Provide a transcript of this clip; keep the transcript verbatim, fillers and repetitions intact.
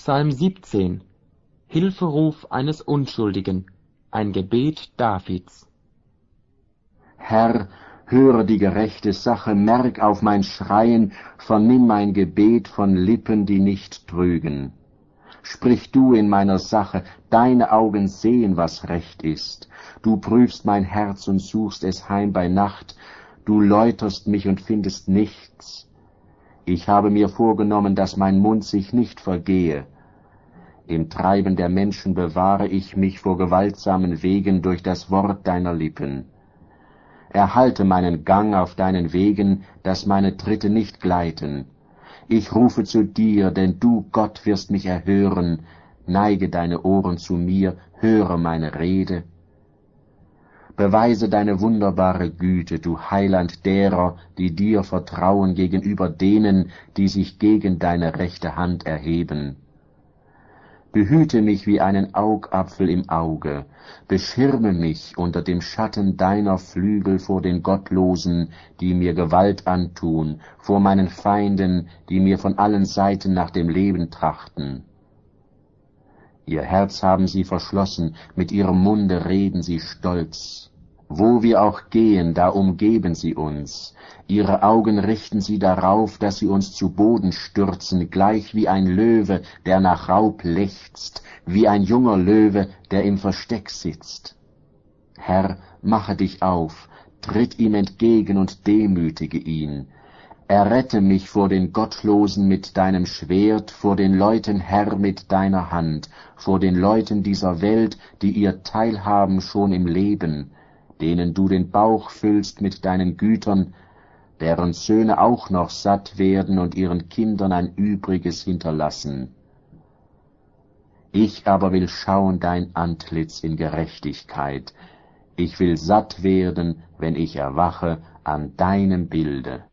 Psalm siebzehn. Hilferuf eines Unschuldigen. Ein Gebet Davids. Herr, höre die gerechte Sache, merk auf mein Schreien, vernimm mein Gebet von Lippen, die nicht trügen. Sprich du in meiner Sache, deine Augen sehen, was recht ist. Du prüfst mein Herz und suchst es heim bei Nacht, du läuterst mich und findest nichts. Ich habe mir vorgenommen, dass mein Mund sich nicht vergehe. Im Treiben der Menschen bewahre ich mich vor gewaltsamen Wegen durch das Wort deiner Lippen. Erhalte meinen Gang auf deinen Wegen, dass meine Tritte nicht gleiten. Ich rufe zu dir, denn du, Gott, wirst mich erhören. Neige deine Ohren zu mir, höre meine Rede. Beweise deine wunderbare Güte, du Heiland derer, die dir vertrauen gegenüber denen, die sich gegen deine rechte Hand erheben. Behüte mich wie einen Augapfel im Auge, beschirme mich unter dem Schatten deiner Flügel vor den Gottlosen, die mir Gewalt antun, vor meinen Feinden, die mir von allen Seiten nach dem Leben trachten. Ihr Herz haben sie verschlossen, mit ihrem Munde reden sie stolz. Wo wir auch gehen, da umgeben sie uns. Ihre Augen richten sie darauf, dass sie uns zu Boden stürzen, gleich wie ein Löwe, der nach Raub lechzt, wie ein junger Löwe, der im Versteck sitzt. Herr, mache dich auf, tritt ihm entgegen und demütige ihn. Errette mich vor den Gottlosen mit deinem Schwert, vor den Leuten, Herr, mit deiner Hand, vor den Leuten dieser Welt, die ihr Teilhaben schon im Leben, denen du den Bauch füllst mit deinen Gütern, deren Söhne auch noch satt werden und ihren Kindern ein Übriges hinterlassen. Ich aber will schauen dein Antlitz in Gerechtigkeit. Ich will satt werden, wenn ich erwache an deinem Bilde.